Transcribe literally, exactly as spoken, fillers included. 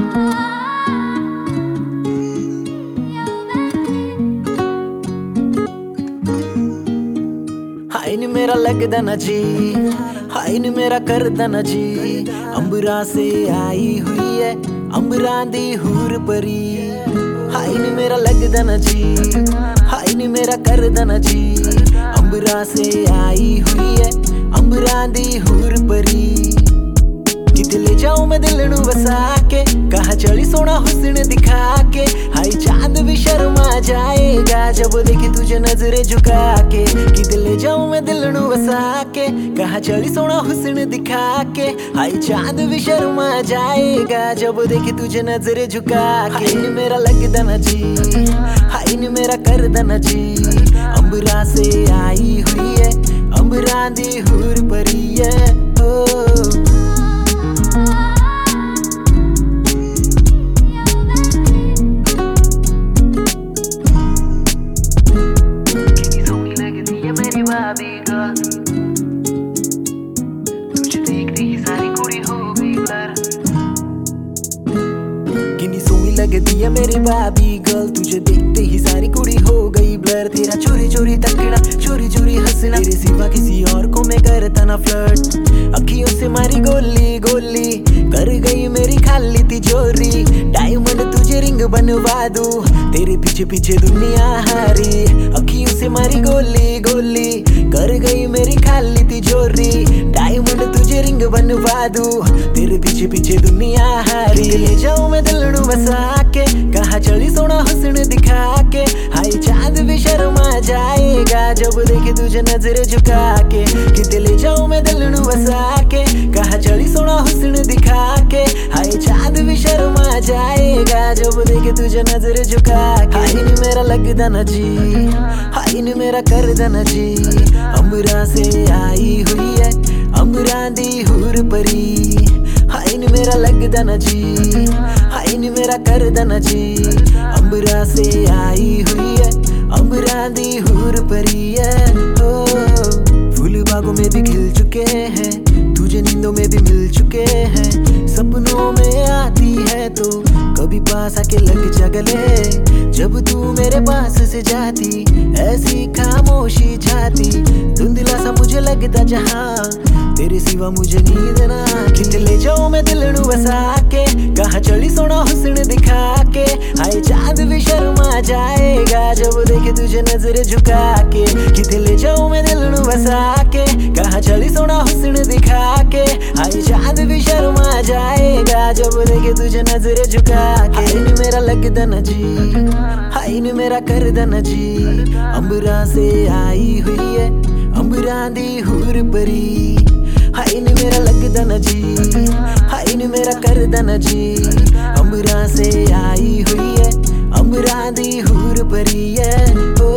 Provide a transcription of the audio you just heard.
हाय नी मेरा लगदा ना जी, हाय नी मेरा करदा ना जी। अंबरा से आई हुई है अंबरा दी हूर परी। हाय नी मेरा लगदा ना जी, हाय नी मेरा करदा ना जी। अंबरा से आई हुई है अंबरा दी हूर परी। किते ले जाऊं मैं दिल नू वसा के, कहा चली सोना हुस्न दिखा के। हाय चांद भी शर्मा जाएगा जब देखे तुझे नजरें झुका के। किते ले जाऊं मैं दिल नू वसा के, कहा चली सोना हुस्न दिखा के। हाय चांद भी शर्मा जाएगा जब देखे तुझे नजरें झुका के। हाय नी मेरा लगदा ना जी, हाय नी मेरा करदा ना जी। अंबरा से आई हुई है अंबरा दी हूर परी है। ओ भाभी गर्ल, तुझे देखते ही सारी कुड़ी हो गई ब्लर। कितनी सोहनी लगती है मेरी भाभी गर्ल, तुझे देखते ही सारी कुड़ी हो गई ब्लर। तेरा चोरी चोरी तकड़ा चोरी चोरी हंसना, तेरे सिवा किसी और को मैं करता ना फ्लर्ट। अखियों से मारी गोली गोली कर गई मेरी खाली तिजोरी। डायमंड तुझे रिंग बनवा दूं, तेरे पीछे पीछे दुनिया हारी। अखियों से मारी गोली गोली कर गई मेरी खाली तिजोरी। डायमंड तुझे रिंग बनवा दूं, तेरे पीछे पीछे दुनिया हारी। ले जाऊं मैं दिल नू वसा के, कहा चली सोना हुस्न दिखा के। हाय चांद भी शर्मा जाएगा जब देखे तुझे नजर झुका के। किते ले जाऊं मैं दिल नू वसा के, कहा चली सोना हुस्न दिखा के। हाय चांद भी शर्मा जाएगा जब देखे तुझे नजर झुका के। हाय नी मेरा लगदा ना जी, हाय नी मेरा करदा ना जी। अंबरा से आई हुई है अंबरा दी हूर परी। हाय नी मेरा लगदा ना जी, हाय नी मेरा करदा ना जी। अंबरा से आई हुई है अंबरा दी हूर परी है। ओ फूल बागों में भी खिल चुके हैं, तुझे नींदों में भी मिल चुके हैं। सपनों में आती है तो कभी पास आके लग जा गले। जब तू मेरे पास से जाती ऐसी खामोशी जाती। धुंधला सा मुझे लगता जहां तेरे सिवा मुझे नींद ना। खिंच ले जाऊं मैं दिल नू वसा के, कहा चली सोना हुस्न दिखा के। हाय चांद भी शर्मा जाएगा जब देखे तुझे नजर झुका के। किते ले जाऊं मैं दिल नू वसा के, कहा चली सोना हुस्न दिखा के। हाय चांद भी शर्मा जाएगा जब देखे तुझे नजर झुका के। हाय नी मेरा लगदा ना जी, हाय नी मेरा करदा ना जी। अंबरा से आई हुई है अंबरा दी हूर परी। हाय नी मेरा लगदा ना जी, हाय नी मेरा करदा ना जी। अंबरा से आई हुई है अंबरा दी हूर परी है।